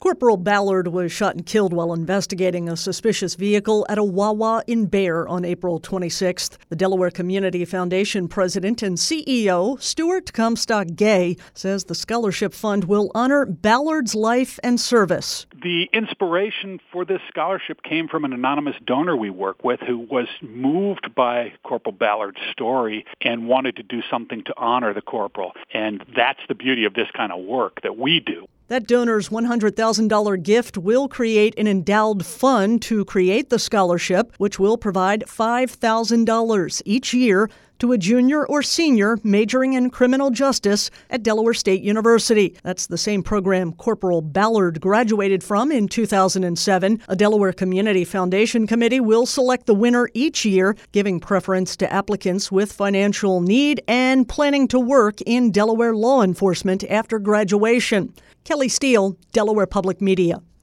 Corporal Ballard was shot and killed while investigating a suspicious vehicle at a Wawa in Bear on April 26th. The Delaware Community Foundation president and CEO, Stuart Comstock Gay, says the scholarship fund will honor Ballard's life and service. The inspiration for this scholarship came from an anonymous donor we work with who was moved by Corporal Ballard's story and wanted to do something to honor the corporal. And that's the beauty of this kind of work that we do. That donor's $100,000 gift will create an endowed fund to create the scholarship, which will provide $5,000 each year to a junior or senior majoring in criminal justice at Delaware State University. That's the same program Corporal Ballard graduated from in 2007. A Delaware Community Foundation committee will select the winner each year, giving preference to applicants with financial need and planning to work in Delaware law enforcement after graduation. Kelly Steele, Delaware Public Media.